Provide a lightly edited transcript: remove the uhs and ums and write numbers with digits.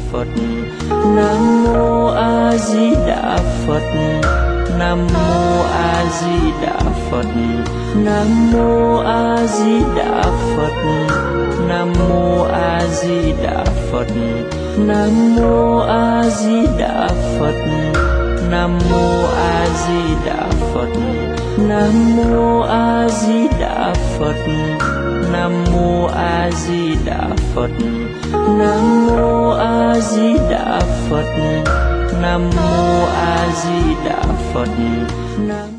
Phật. Nam mô A Di Đà Phật. Nam mô A Di Đà Phật. Nam mô A Di Đà Phật. Nam mô A Di Đà Phật. Nam mô A Di Đà Phật. Nam mô A Di Đà Phật. Nam mô A Di Đà Phật. Nam mô A Di Đà Phật. Nam mô A Di Đà Phật. Nam mô A Di Đà Phật.